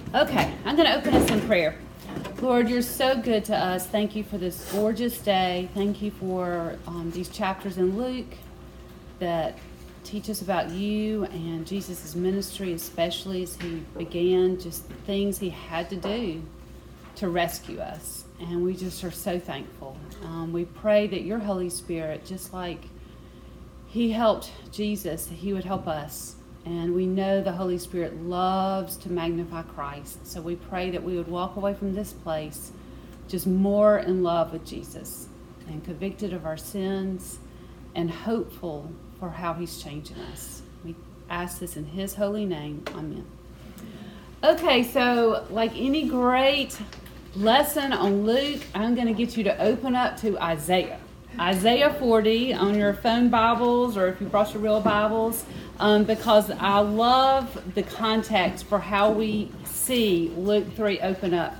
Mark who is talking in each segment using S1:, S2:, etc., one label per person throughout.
S1: Okay, I'm going to open us in prayer. Lord, you're so good to us. Thank you for this gorgeous day. Thank you for these chapters in Luke that teach us about you and Jesus' ministry, especially as he began just the things he had to do to rescue us. And we just are so thankful. We pray that your Holy Spirit, just like he helped Jesus, he would help us. And we know the Holy Spirit loves to magnify Christ. So we pray that we would walk away from this place just more in love with Jesus and convicted of our sins and hopeful for how he's changing us. We ask this in his holy name. Amen. Okay, so like any great lesson on Luke, I'm going to get you to open up to Isaiah. Isaiah 40 on your phone Bibles, or if you brought your real Bibles, because I love the context for how we see Luke 3 open up.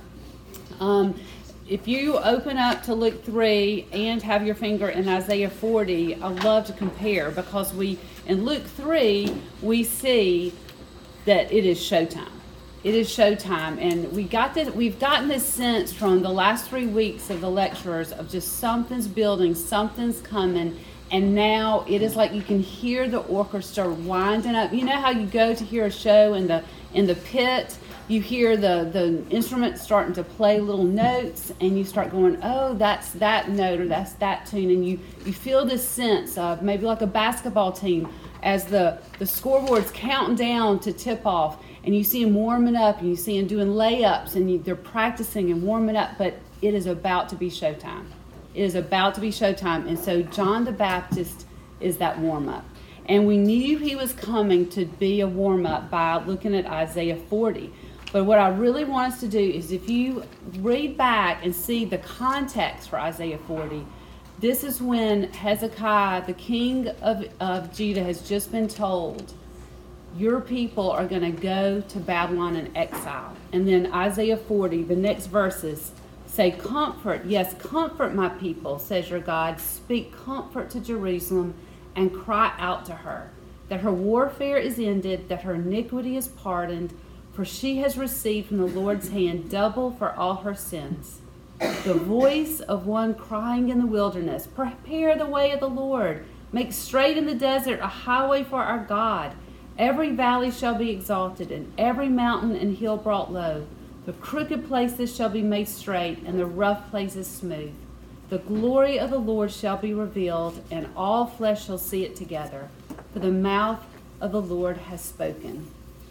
S1: If you open up to Luke 3 and have your finger in Isaiah 40, I love to compare, because in Luke 3, we see that it is showtime. It is showtime, and we've gotten this sense from the last 3 weeks of the lecturers of just something's building, something's coming, and now it is like you can hear the orchestra winding up. You know how you go to hear a show in the pit, you hear the instrument starting to play little notes, and you start going, oh, that's that note, or that's that tune, and you feel this sense of maybe like a basketball team as the scoreboard's counting down to tip off. And you see them warming up, and you see them doing layups, and they're practicing and warming up, but it is about to be showtime. It is about to be showtime. And so John the Baptist is that warm-up. And we knew he was coming to be a warm-up by looking at Isaiah 40. But what I really want us to do is, if you read back and see the context for Isaiah 40, this is when Hezekiah, the king of Judah, has just been told, your people are going to go to Babylon in exile. And then Isaiah 40, the next verses say, comfort, yes, comfort my people, says your God. Speak comfort to Jerusalem and cry out to her, that her warfare is ended, that her iniquity is pardoned, for she has received from the Lord's hand double for all her sins. The voice of one crying in the wilderness, prepare the way of the Lord, make straight in the desert a highway for our God. Every valley shall be exalted, and every mountain and hill brought low. The crooked places shall be made straight, and the rough places smooth. The glory of the Lord shall be revealed, and all flesh shall see it together. For the mouth of the Lord has spoken.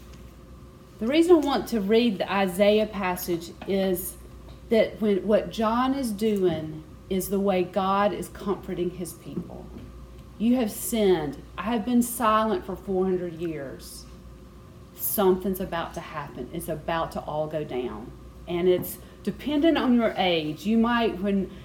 S1: The reason I want to read the Isaiah passage is that what John is doing is the way God is comforting his people. You have sinned. I have been silent for 400 years. Something's about to happen. It's about to all go down. And it's dependent on your age. This might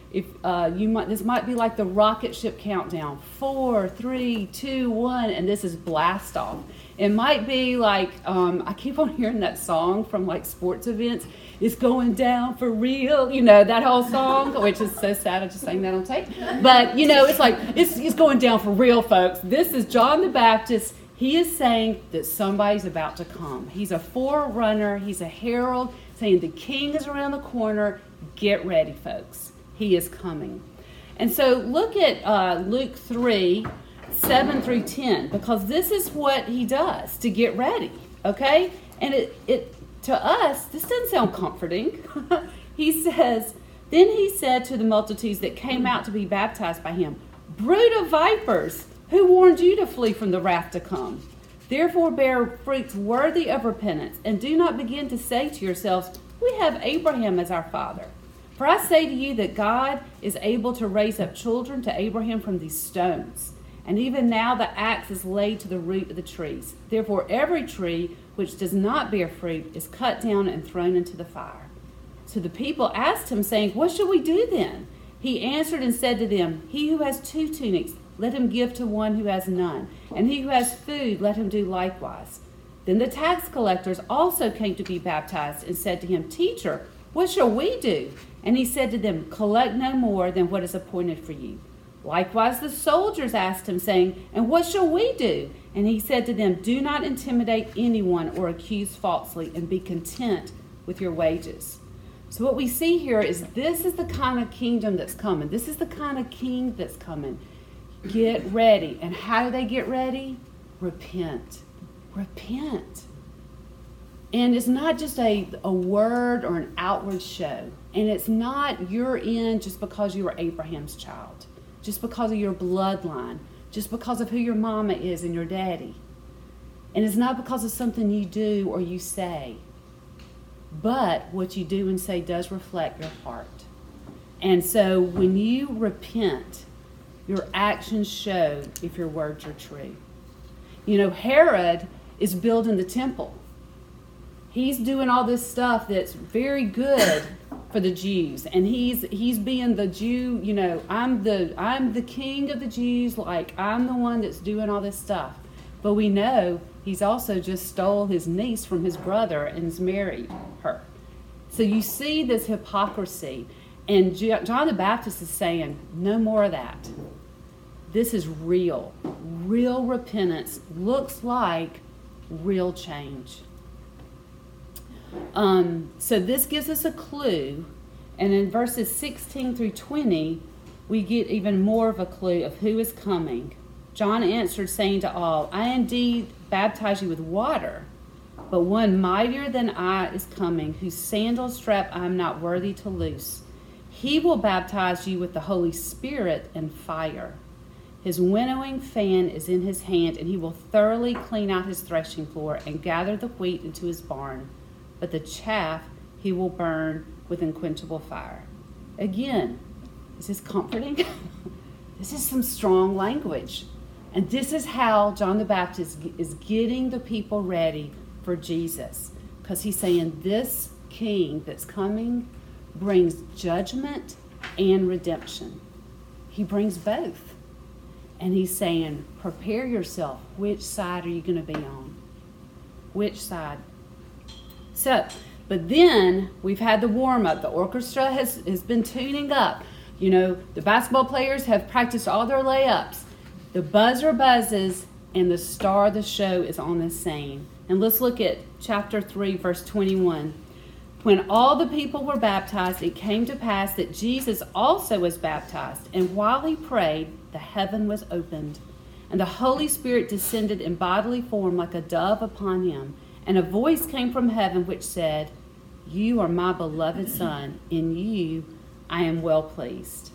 S1: be like the rocket ship countdown. 4, 3, 2, 1, and this is blast off. It might be like, I keep on hearing that song from like sports events. It's going down for real. You know, that whole song, which is so sad. I just sang that on tape. But, it's like, it's going down for real, folks. This is John the Baptist. He is saying that somebody's about to come. He's a forerunner. He's a herald saying the king is around the corner. Get ready, folks. He is coming. And so look at Luke 3, 7 through 10, because this is what he does to get ready, okay? And it to us, this doesn't sound comforting. He says, then he said to the multitudes that came out to be baptized by him, brood of vipers, who warned you to flee from the wrath to come? Therefore bear fruits worthy of repentance, and do not begin to say to yourselves, we have Abraham as our father. For I say to you that God is able to raise up children to Abraham from these stones. And even now the axe is laid to the root of the trees. Therefore every tree which does not bear fruit is cut down and thrown into the fire. So the people asked him, saying, what shall we do then? He answered and said to them, he who has 2 tunics, let him give to one who has none. And he who has food, let him do likewise. Then the tax collectors also came to be baptized and said to him, teacher, what shall we do? And he said to them, collect no more than what is appointed for you. Likewise the soldiers asked him, saying, and what shall we do? And he said to them, do not intimidate anyone or accuse falsely, and be content with your wages. So what we see here is this is the kind of kingdom that's coming. This is the kind of king that's coming. Get ready. And how do they get ready? Repent. Repent. And it's not just a word or an outward show. And it's not you're in just because you were Abraham's child, just because of your bloodline, just because of who your mama is and your daddy. And it's not because of something you do or you say. But what you do and say does reflect your heart. And so when you repent, your actions show if your words are true. You know, Herod is building the temple. He's doing all this stuff that's very good for the Jews. And he's being the Jew, you know, I'm the king of the Jews, like I'm the one that's doing all this stuff. But we know he's also just stole his niece from his brother and has married her. So you see this hypocrisy. And John the Baptist is saying, no more of that. This is real. Real repentance looks like real change. So this gives us a clue. And in verses 16 through 20, we get even more of a clue of who is coming. John answered, saying to all, I indeed baptize you with water, but one mightier than I is coming, whose sandal strap I am not worthy to loose. He will baptize you with the Holy Spirit and fire. His winnowing fan is in his hand, and he will thoroughly clean out his threshing floor and gather the wheat into his barn, but the chaff he will burn with unquenchable fire. Again, is this comforting? This is some strong language. And this is how John the Baptist is getting the people ready for Jesus. Because he's saying this king that's coming brings judgment and redemption. He brings both. And he's saying, prepare yourself. Which side are you going to be on? Which side? So, but then we've had the warm-up. The orchestra has been tuning up. You know, the basketball players have practiced all their layups. The buzzer buzzes, and the star of the show is on the scene. And let's look at chapter 3, verse 21. When all the people were baptized, it came to pass that Jesus also was baptized. And while he prayed, the heaven was opened, and the Holy Spirit descended in bodily form like a dove upon him. And a voice came from heaven which said, You are my beloved Son, in you I am well pleased.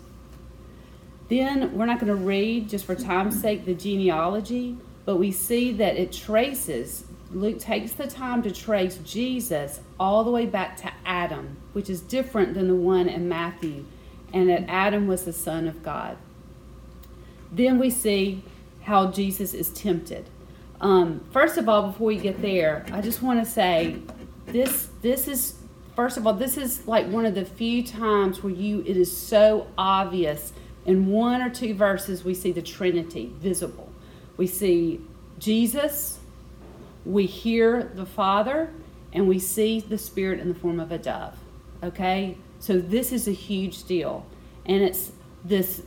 S1: Then we're not going to read, just for time's sake, the genealogy, but we see that it traces, Luke takes the time to trace Jesus all the way back to Adam, which is different than the one in Matthew, and that Adam was the Son of God. Then we see how Jesus is tempted. First of all, before we get there, I just want to say this is, first of all, this is like one of the few times where it is so obvious. In one or two verses, we see the Trinity visible. We see Jesus, we hear the Father, and we see the Spirit in the form of a dove. Okay? So this is a huge deal. And it's this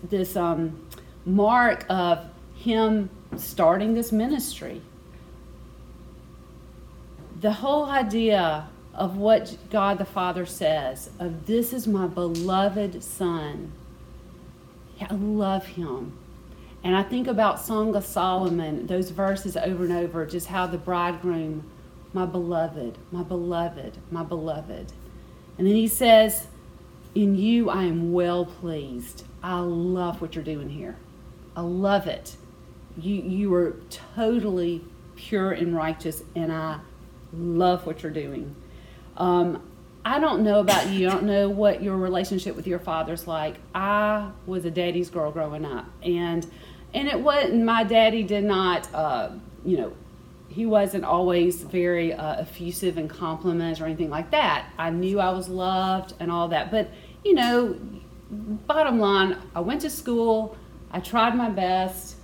S1: mark of him starting this ministry. The whole idea of what God the Father says, of this is my beloved Son. I love him. And I think about Song of Solomon, those verses over and over, just how the bridegroom, my beloved, my beloved, my beloved. And then he says, in you I am well pleased. I love what you're doing here. I love it. You are totally pure and righteous, and I love what you're doing. I don't know about you. I don't know what your relationship with your father's like. I was a daddy's girl growing up, and it wasn't. My daddy did not, he wasn't always very effusive in compliments or anything like that. I knew I was loved and all that, but bottom line, I went to school. I tried my best.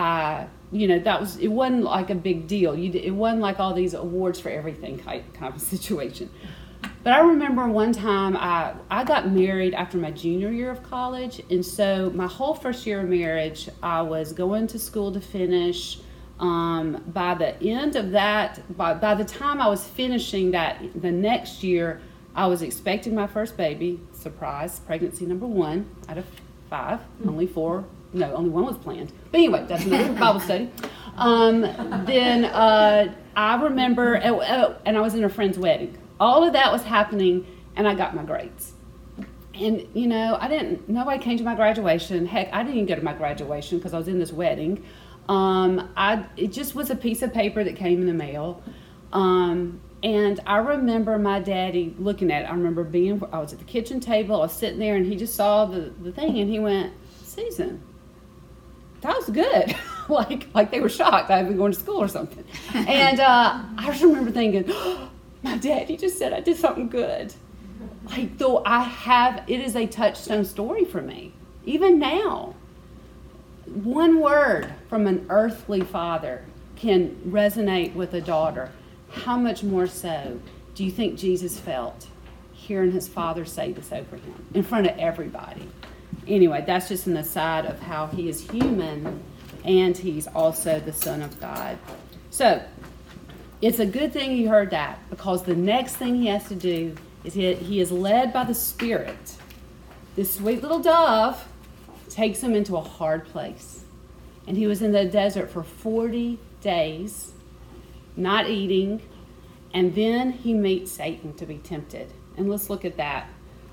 S1: It wasn't like a big deal. It wasn't like all these awards for everything kind of situation. But I remember one time I got married after my junior year of college, and so my whole first year of marriage, I was going to school to finish. By the end of that, by the time I was finishing that, the next year, I was expecting my first baby. Surprise, pregnancy number 1 out of 5. Only 4. No, only 1 was planned. But anyway, that's another Bible study. Then I remember, and I was in a friend's wedding. All of that was happening, and I got my grades. And, nobody came to my graduation. Heck, I didn't even go to my graduation because I was in this wedding. It just was a piece of paper that came in the mail. And I remember my daddy looking at it. I remember I was at the kitchen table, I was sitting there, and he just saw the thing, and he went, "Susan, that was good." like they were shocked I had been going to school or something. And I just remember thinking, oh, my daddy just said I did something good. Though it is a touchstone story for me. Even now, one word from an earthly father can resonate with a daughter. How much more so do you think Jesus felt hearing his father say this over him in front of everybody? Anyway, that's just an aside of how he is human and he's also the Son of God. So, it's a good thing he heard that, because the next thing he has to do is he is led by the Spirit. This sweet little dove takes him into a hard place. And he was in the desert for 40 days, not eating, and then he meets Satan to be tempted. And let's look at that.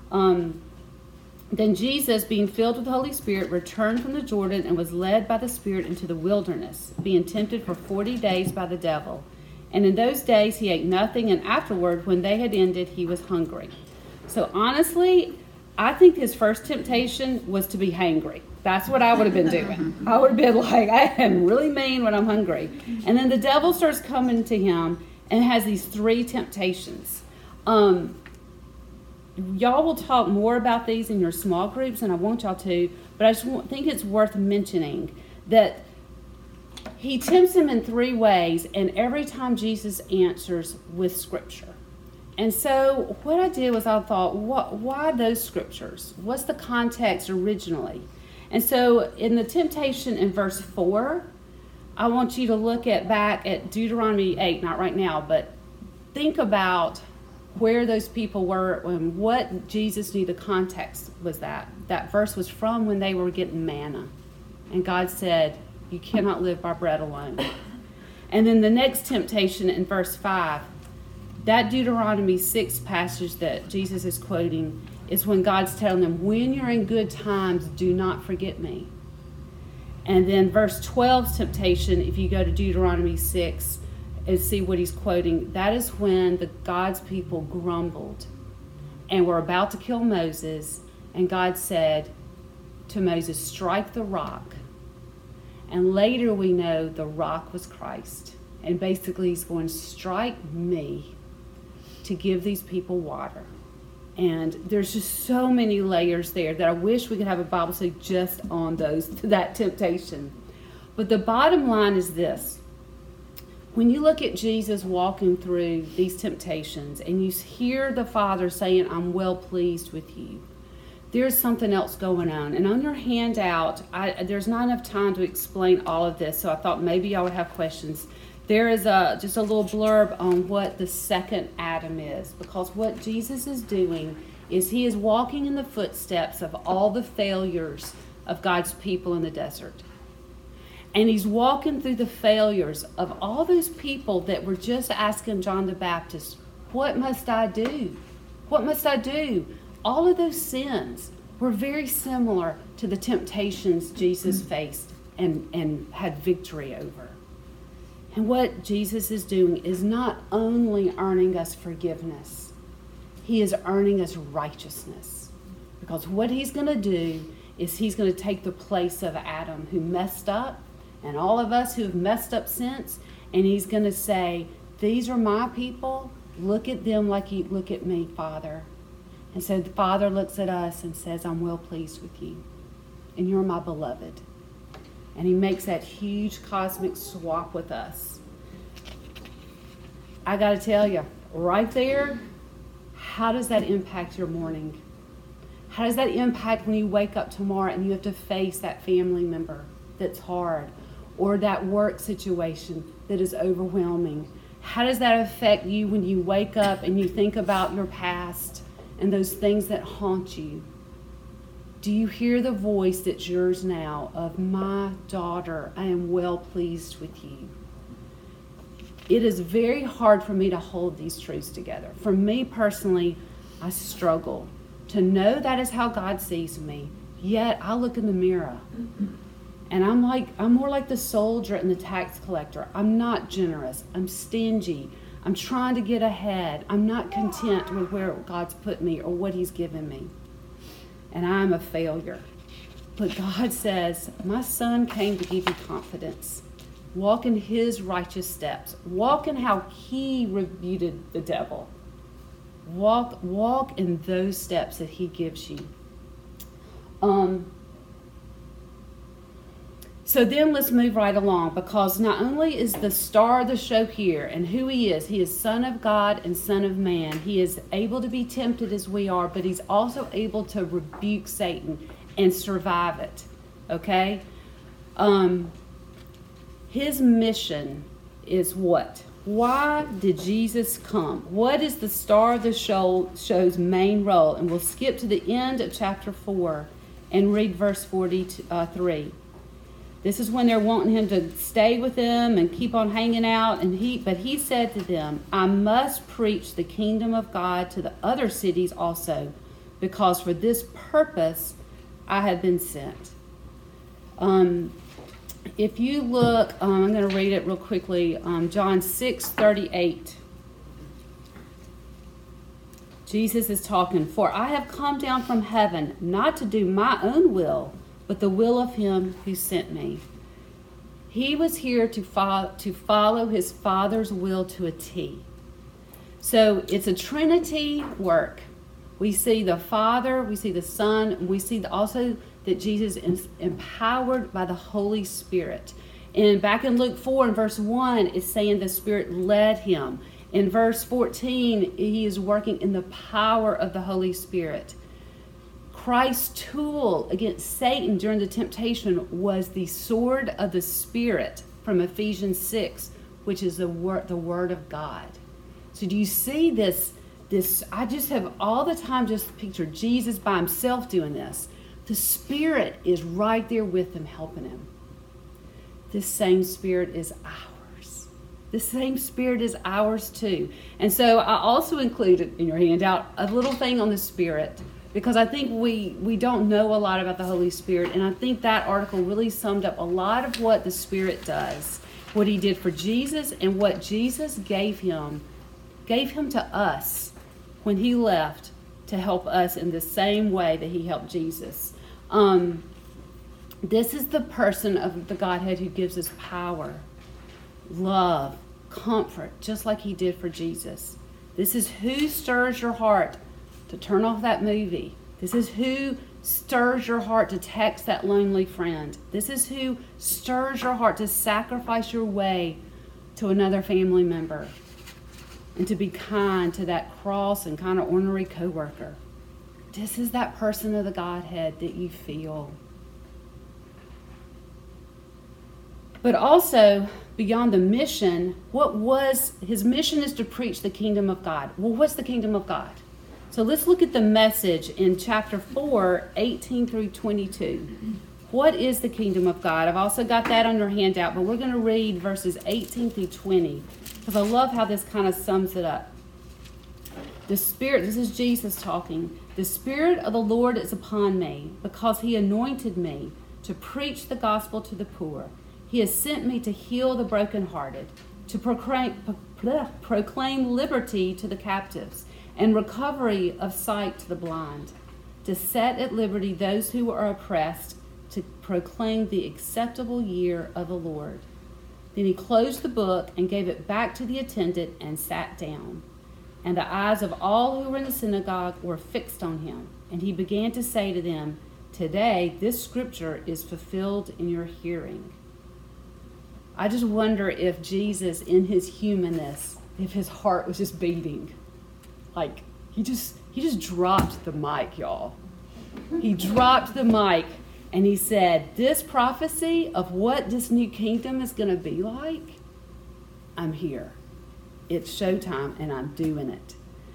S1: Then Jesus, being filled with the Holy Spirit, returned from the Jordan and was led by the Spirit into the wilderness, being tempted for 40 days by the devil. And in those days he ate nothing, and afterward, when they had ended, he was hungry. So honestly, I think his first temptation was to be hangry. That's what I would have been doing. I would have been like, I am really mean when I'm hungry. And then the devil starts coming to him and has these 3 temptations. Y'all will talk more about these in your small groups, and I want y'all to, but I just think it's worth mentioning that he tempts him in 3 ways, and every time Jesus answers with Scripture. And so what I did was I thought, why those Scriptures? What's the context originally? And so in the temptation in verse 4, I want you to look back at Deuteronomy 8, not right now, but think about where those people were and what Jesus knew the context was that. That verse was from when they were getting manna. And God said, you cannot live by bread alone. And then the next temptation in verse 5, that Deuteronomy 6 passage that Jesus is quoting is when God's telling them, when you're in good times, do not forget me. And then verse 12's temptation, if you go to Deuteronomy 6 and see what he's quoting, that is when God's people grumbled and were about to kill Moses, and God said to Moses, strike the rock. And later we know the rock was Christ. And basically he's going, strike me to give these people water. And there's just so many layers there that I wish we could have a Bible study just on that temptation. But the bottom line is this. When you look at Jesus walking through these temptations and you hear the Father saying, I'm well pleased with you, there's something else going on. And on your handout, there's not enough time to explain all of this, so I thought maybe y'all would have questions. There is just a little blurb on what the second Adam is, because what Jesus is doing is he is walking in the footsteps of all the failures of God's people in the desert. And he's walking through the failures of all those people that were just asking John the Baptist, what must I do? What must I do? All of those sins were very similar to the temptations Jesus faced and had victory over. And what Jesus is doing is not only earning us forgiveness, he is earning us righteousness. Because what he's going to do is he's going to take the place of Adam, who messed up, and all of us who have messed up since, and he's going to say, these are my people. Look at them like you look at me, Father. And so the Father looks at us and says, I'm well pleased with you, and you're my beloved. And he makes that huge cosmic swap with us. I got to tell you, right there, how does that impact your morning? How does that impact when you wake up tomorrow and you have to face that family member that's hard? or that work situation that is overwhelming? How does that affect you when you wake up and you think about your past and those things that haunt you? Do you hear the voice that's yours now of, my daughter, I am well pleased with you? It is very hard for me to hold these truths together. For me personally, I struggle to know that is how God sees me. Yet I look in the mirror and I'm more like the soldier and the tax collector. I'm not generous. I'm stingy. I'm trying to get ahead. I'm not content with where God's put me or what he's given me. And I'm a failure. But God says, my son came to give you confidence. Walk in his righteous steps. Walk in how he rebuted the devil. Walk in those steps that he gives you. So then let's move right along, because not only is the star of the show here and who he is Son of God and Son of Man. He is able to be tempted as we are, but he's also able to rebuke Satan and survive it. Okay? His mission is what? Why did Jesus come? What is the star of the show's main role? And we'll skip to the end of chapter 4 and read verse 43. This is when they're wanting him to stay with them and keep on hanging out. But he said to them, I must preach the kingdom of God to the other cities also, because for this purpose I have been sent. If you look, I'm going to read it real quickly. John 6:38. Jesus is talking. For I have come down from heaven, not to do my own will, but the will of him who sent me. He was here to follow his Father's will to a T. So it's a Trinity work. We see the Father, we see the Son, and we see also that Jesus is empowered by the Holy Spirit. And back in Luke 4 and verse 1, it's saying the Spirit led him. In verse 14, he is working in the power of the Holy Spirit. Christ's tool against Satan during the temptation was the sword of the Spirit from Ephesians 6, which is the word of God. So do you see this? I just have all the time just pictured Jesus by himself doing this. The Spirit is right there with him, helping him. This same Spirit is ours. The same Spirit is ours too. And so I also included in your handout a little thing on the Spirit, because I think we don't know a lot about the Holy Spirit. And I think that article really summed up a lot of what the Spirit does, what he did for Jesus and what Jesus gave him to us when he left to help us in the same way that he helped Jesus. This is the person of the Godhead who gives us power, love, comfort, just like he did for Jesus. This is who stirs your heart to turn off that movie. This is who stirs your heart to text that lonely friend. This is who stirs your heart to sacrifice your way to another family member and to be kind to that cross and kind of ornery coworker. This is that person of the Godhead that you feel. But also, beyond the mission, his mission is to preach the kingdom of God. Well, what's the kingdom of God? So let's look at the message in chapter 4, 18 through 22. What is the kingdom of God? I've also got that on your handout, but we're going to read verses 18 through 20, because I love how this kind of sums it up. The Spirit, this is Jesus talking, the Spirit of the Lord is upon me, because he anointed me to preach the gospel to the poor. He has sent me to heal the brokenhearted, to proclaim liberty to the captives, and recovery of sight to the blind, to set at liberty those who are oppressed, to proclaim the acceptable year of the Lord. Then he closed the book and gave it back to the attendant and sat down. And the eyes of all who were in the synagogue were fixed on him. And he began to say to them, today this scripture is fulfilled in your hearing. I just wonder if Jesus, in his humanness, if his heart was just beating. Like, he just dropped the mic, y'all. He dropped the mic And he said, this prophecy of what this new kingdom is going to be like, I'm here. It's showtime, and I'm doing it.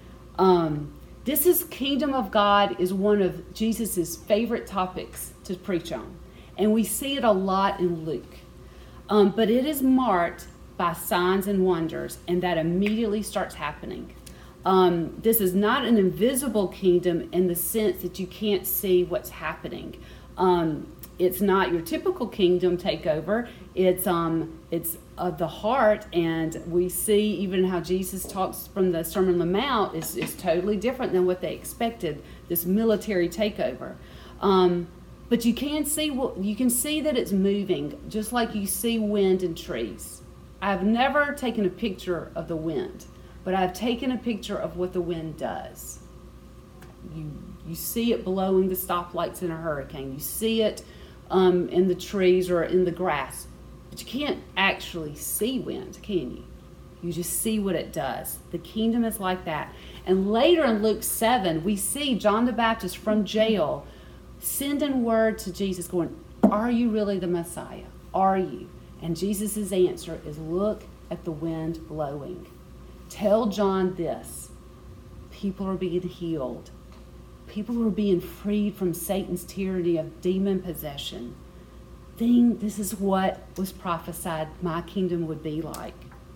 S1: This is kingdom of God is one of Jesus's favorite topics to preach on. And we see it a lot in Luke. But it is marked by signs and wonders, and that immediately starts happening. This is not an invisible kingdom in the sense that you can't see what's happening. It's not your typical kingdom takeover. It's of the heart, and we see even how Jesus talks from the Sermon on the Mount is totally different than what they expected, this military takeover. But you can see that it's moving, just like you see wind in trees. I've never taken a picture of the wind, but I've taken a picture of what the wind does. You see it blowing the stoplights in a hurricane. You see it in the trees or in the grass. But you can't actually see wind, can you? You just see what it does. The kingdom is like that. And later in Luke 7, we see John the Baptist from jail sending word to Jesus going, are you really the Messiah? Are you? And Jesus' answer is, look at the wind blowing. Tell John this. People are being healed. People are being freed from Satan's tyranny of demon possession. This is what was prophesied my kingdom would be like.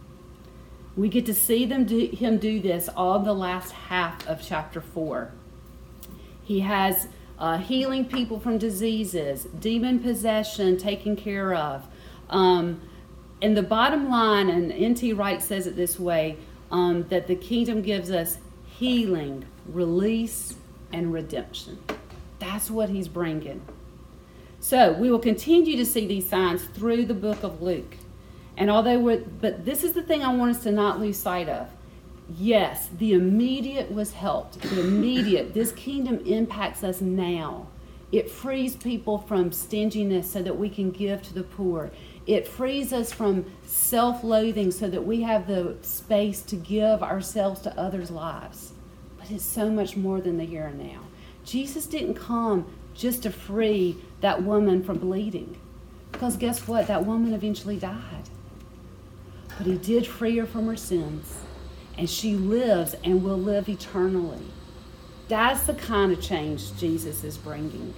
S1: We get to see him do this all the last half of chapter 4. He has healing people from diseases, demon possession taken care of. And the bottom line, and N.T. Wright says it this way, that the kingdom gives us healing, release, and redemption. That's what he's bringing. So we will continue to see these signs through the book of Luke. And but this is the thing I want us to not lose sight of. Yes, the immediate was helped. The immediate, this kingdom impacts us now. It frees people from stinginess so that we can give to the poor. It frees us from self-loathing so that we have the space to give ourselves to others' lives. But it's so much more than the here and now. Jesus didn't come just to free that woman from bleeding. Because guess what? That woman eventually died. But he did free her from her sins. And she lives and will live eternally. That's the kind of change Jesus is bringing.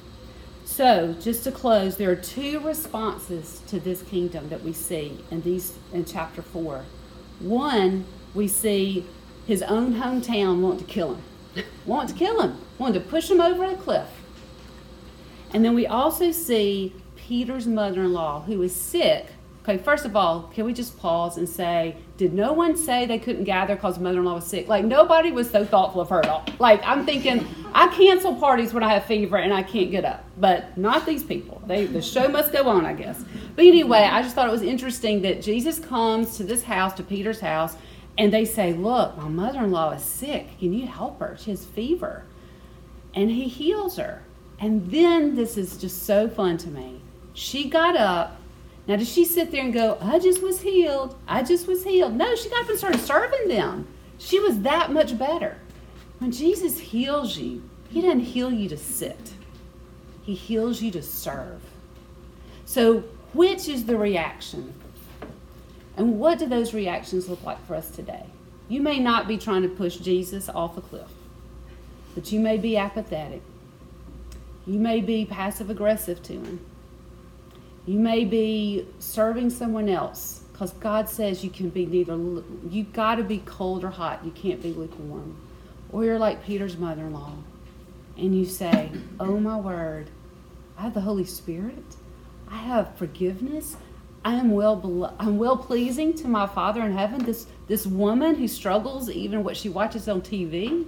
S1: So, just to close, there are two responses to this kingdom that we see in chapter 4. One, we see his own hometown want to kill him. Wanted to push him over the cliff. And then we also see Peter's mother-in-law, who is sick. Okay, first of all, can we just pause and say, did no one say they couldn't gather because mother-in-law was sick? Like, nobody was so thoughtful of her at all. Like, I'm thinking, I cancel parties when I have fever and I can't get up. But not these people. The show must go on, I guess. But anyway, I just thought it was interesting that Jesus comes to this house, to Peter's house, and they say, look, my mother-in-law is sick. Can you help her? She has fever. And he heals her. And then, this is just so fun to me. She got up. Now, did she sit there and go, I just was healed. No, she got up and started serving them. She was that much better. When Jesus heals you, he doesn't heal you to sit. He heals you to serve. So, which is the reaction? And what do those reactions look like for us today? You may not be trying to push Jesus off a cliff, but you may be apathetic. You may be passive-aggressive to him. You may be serving someone else, because God says you can be you got to be cold or hot. You can't be lukewarm. Or you're like Peter's mother-in-law, and you say, oh my word, I have the Holy Spirit. I have forgiveness. I'm well-pleasing to my Father in heaven. This woman who struggles, even what she watches on TV.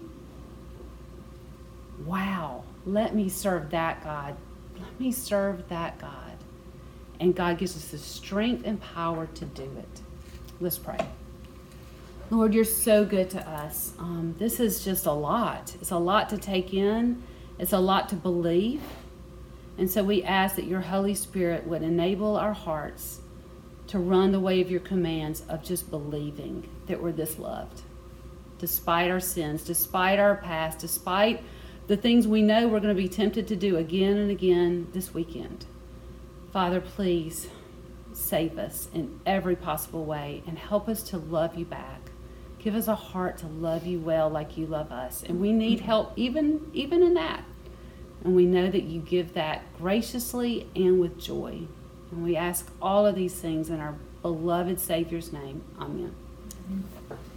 S1: Wow, let me serve that God. Let me serve that God. And God gives us the strength and power to do it. Let's pray. Lord, you're so good to us. This is just a lot. It's a lot to take in. It's a lot to believe. And so we ask that your Holy Spirit would enable our hearts to run the way of your commands of just believing that we're this loved. Despite our sins, despite our past, despite the things we know we're going to be tempted to do again and again this weekend. Father, please save us in every possible way and help us to love you back. Give us a heart to love you well like you love us. And we need help even in that. And we know that you give that graciously and with joy. And we ask all of these things in our beloved Savior's name. Amen.